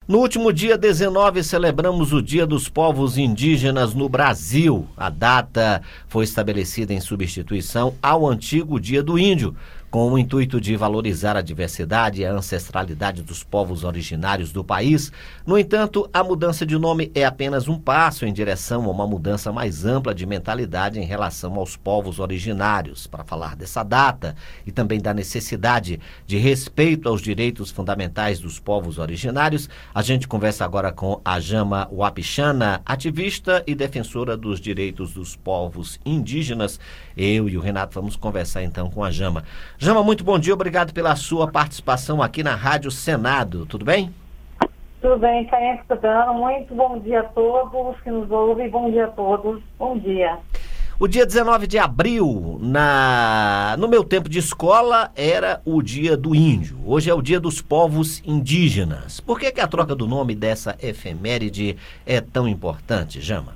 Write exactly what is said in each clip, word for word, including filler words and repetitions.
No último dia dezenove, celebramos o Dia dos Povos Indígenas no Brasil. A data foi estabelecida em substituição ao antigo Dia do Índio, com o intuito de valorizar a diversidade e a ancestralidade dos povos originários do país. No entanto, a mudança de nome é apenas um passo em direção a uma mudança mais ampla de mentalidade em relação aos povos originários. Para falar dessa data e também da necessidade de respeito aos direitos fundamentais dos povos originários, a gente conversa agora com a Jama Wapichana, ativista e defensora dos direitos dos povos indígenas. Eu e o Renato vamos conversar então com a Jama. Jama, muito bom dia, obrigado pela sua participação aqui na Rádio Senado, tudo bem? Tudo bem, Caio escutando, muito bom dia a todos que nos ouvem, bom dia a todos, bom dia. O dia dezenove de abril, na... no meu tempo de escola, era o dia do índio, hoje é o dia dos povos indígenas. Por que que a troca do nome dessa efeméride é tão importante, Jama?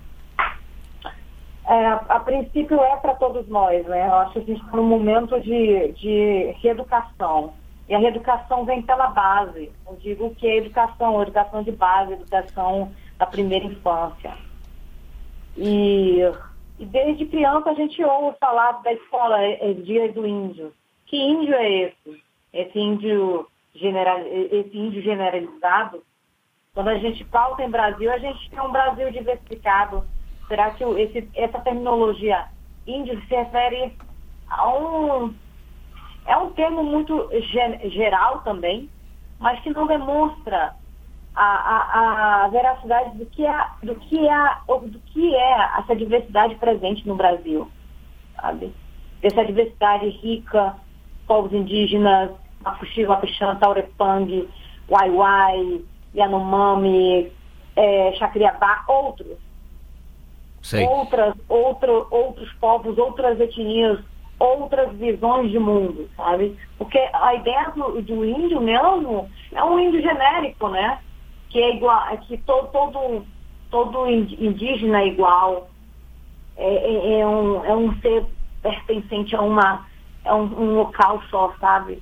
É, a princípio é para todos nós, né? Eu acho que a gente está num momento de, de reeducação. E a reeducação vem pela base. Eu digo que é educação, educação de base, educação da primeira infância. E, e desde criança a gente ouve falar da escola, é, é Dia do Índio. Que índio é esse? Esse índio, general, esse índio generalizado? Quando a gente pauta em Brasil, a gente tem um Brasil diversificado. Será que esse, essa terminologia índio se refere a um... É um termo muito ge, geral também, mas que não demonstra a, a, a veracidade do que, é, do, que é, do que é essa diversidade presente no Brasil, sabe? Essa diversidade rica, povos indígenas, Mapuxi, Wapichana, Taurepang, Waiwai, Yanomami, é, Chacriabá, outros. Sei. Outras, outro, outros povos, outras etnias, outras visões de mundo, sabe? Porque a ideia do, do índio mesmo é um índio genérico, né? Que é igual, é que todo, todo, todo indígena é igual, é, é, é, um, é um ser pertencente a uma, é um, um local só, sabe?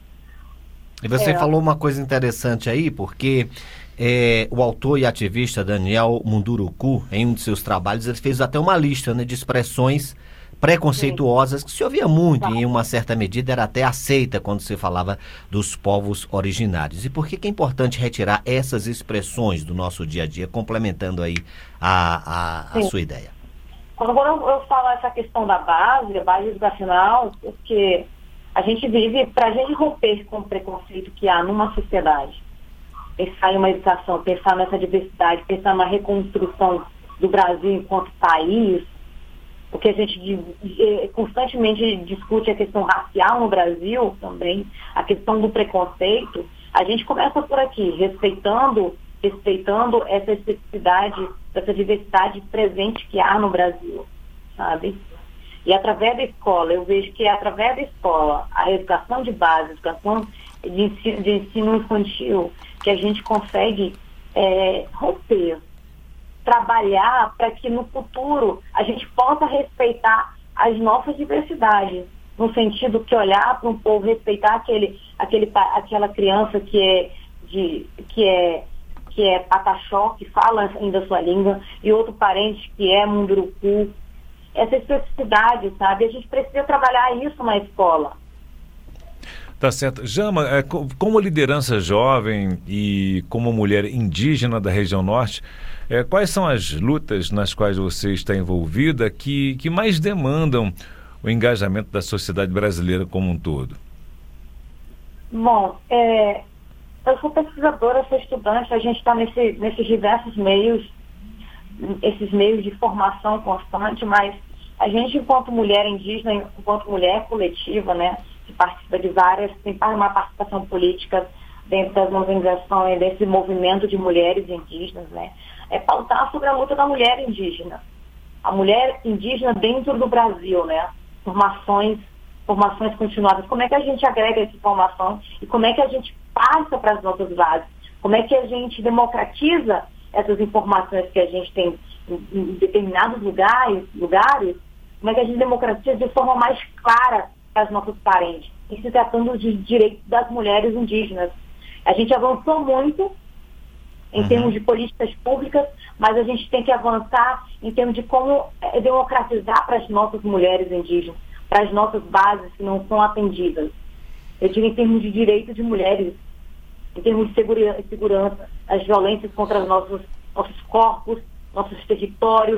E você é. falou uma coisa interessante aí, porque é, o autor e ativista Daniel Munduruku, em um de seus trabalhos, ele fez até uma lista, né, de expressões preconceituosas que se ouvia muito e em uma certa medida era até aceita quando se falava dos povos originários. E por que que é importante retirar essas expressões do nosso dia a dia, complementando aí a, a, a sua ideia? Quando eu, eu falo essa questão da base, a base educacional, porque a gente vive, para a gente romper com o preconceito que há numa sociedade, pensar em uma educação, pensar nessa diversidade, pensar na reconstrução do Brasil enquanto país, porque a gente constantemente discute a questão racial no Brasil também, a questão do preconceito, a gente começa por aqui, respeitando, respeitando essa especificidade, essa diversidade presente que há no Brasil, sabe? E através da escola, eu vejo que é através da escola, a educação de base, a educação de ensino, de ensino infantil, que a gente consegue é, romper, trabalhar para que no futuro a gente possa respeitar as nossas diversidades, no sentido que olhar para um povo, respeitar aquele, aquele, aquela criança que é, de, que é, que é pataxó, que fala ainda a sua língua, e outro parente que é munduruku. Essa especificidade, sabe? A gente precisa trabalhar isso na escola. Tá certo. Jama, é, como liderança jovem e como mulher indígena da região norte, é, quais são as lutas nas quais você está envolvida que, que mais demandam o engajamento da sociedade brasileira como um todo? Bom, é, eu sou pesquisadora, sou estudante, a gente está nesse, nesses diversos meios, esses meios de formação constante, mas a gente, enquanto mulher indígena, enquanto mulher coletiva, né, que participa de várias, tem uma participação política dentro das organizações, desse movimento de mulheres indígenas, né, é pautar sobre a luta da mulher indígena. A mulher indígena dentro do Brasil, né, formações, formações continuadas. Como é que a gente agrega essa informação e como é que a gente passa para as nossas bases? Como é que a gente democratiza essas informações que a gente tem em, em determinados lugares, lugares? Como é que a gente democratiza de forma mais clara para os nossos parentes? E se tratando de direitos das mulheres indígenas. A gente avançou muito em uhum. termos de políticas públicas, mas a gente tem que avançar em termos de como é, democratizar para as nossas mulheres indígenas, para as nossas bases que não são atendidas. Eu digo em termos de direitos de mulheres, em termos de segura, segurança, as violências contra os nossos, nossos corpos, nossos territórios.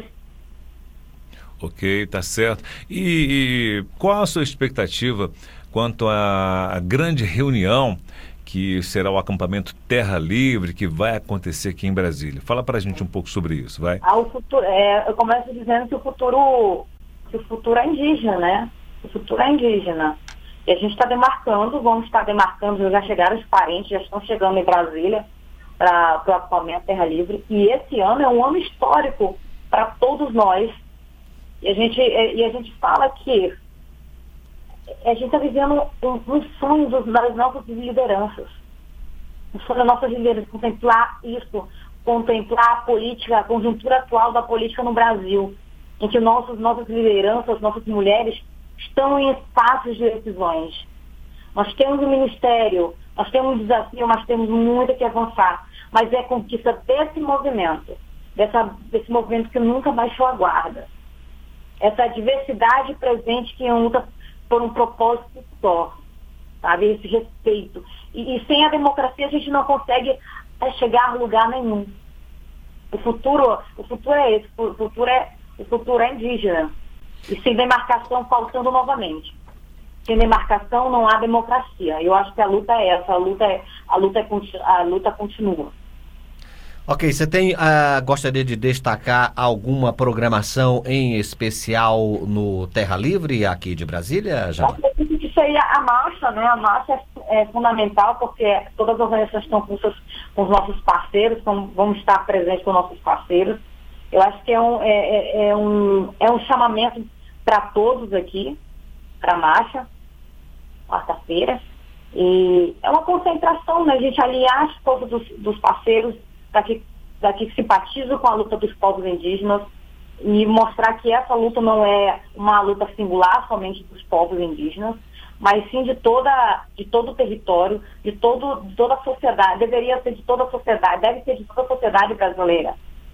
Ok, tá certo. E, e qual a sua expectativa quanto à grande reunião que será o acampamento Terra Livre, que vai acontecer aqui em Brasília? Fala pra gente um pouco sobre isso, vai. Ah, o futuro, é, eu começo dizendo que o futuro, que o futuro é indígena, né? O futuro é indígena. E a gente está demarcando, vamos estar demarcando, já chegaram os parentes, já estão chegando em Brasília para o acampamento Terra Livre. E esse ano é um ano histórico para todos nós. E a gente, e a gente fala que a gente está vivendo um, um sonho dos, das nossas lideranças. Um sonho das nossas lideranças, contemplar isso, contemplar a política, a conjuntura atual da política no Brasil, em que nossos, nossas lideranças, nossas mulheres estão em espaços de decisões. Nós temos um ministério, nós temos um desafio, mas temos muito que avançar. Mas é conquista desse movimento, dessa, desse movimento que nunca baixou a guarda. Essa diversidade presente que luta por um propósito só, sabe? Esse respeito. E, e sem a democracia a gente não consegue é, chegar a lugar nenhum. O futuro, o futuro é esse, o futuro é, o futuro é indígena. E sem demarcação faltando novamente. Sem demarcação não há democracia. Eu acho que a luta é essa, a luta, é, a luta, é, a luta continua. Ok, você tem, uh, gostaria de destacar alguma programação em especial no Terra Livre aqui de Brasília, já? Isso seria a marcha, né? A marcha é, é fundamental porque todas as organizações estão com, seus, com os nossos parceiros, então vamos estar presentes com nossos parceiros. Eu acho que é um, é, é, é um, é um chamamento para todos aqui, para a marcha, quarta-feira. E é uma concentração, né? A gente aliar todos os dos parceiros daqui, daqui que simpatizam com a luta dos povos indígenas e mostrar que essa luta não é uma luta singular somente dos povos indígenas, mas sim de, toda, de todo o território, de, todo, de toda a sociedade, deveria ser de toda a sociedade, deve ser de toda a sociedade brasileira.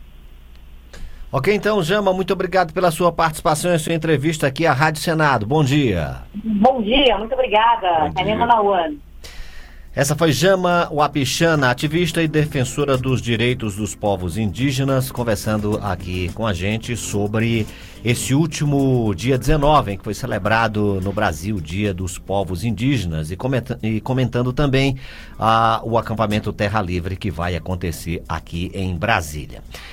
Ok, então, Jama, muito obrigado pela sua participação e sua entrevista aqui à Rádio Senado. Bom dia. Bom dia, muito obrigada. Canema Nauane. Essa foi Jama Wapichana, ativista e defensora dos direitos dos povos indígenas, conversando aqui com a gente sobre esse último dia dezenove, em que foi celebrado no Brasil o Dia dos Povos Indígenas, e comentando, e comentando também ah, o acampamento Terra Livre que vai acontecer aqui em Brasília.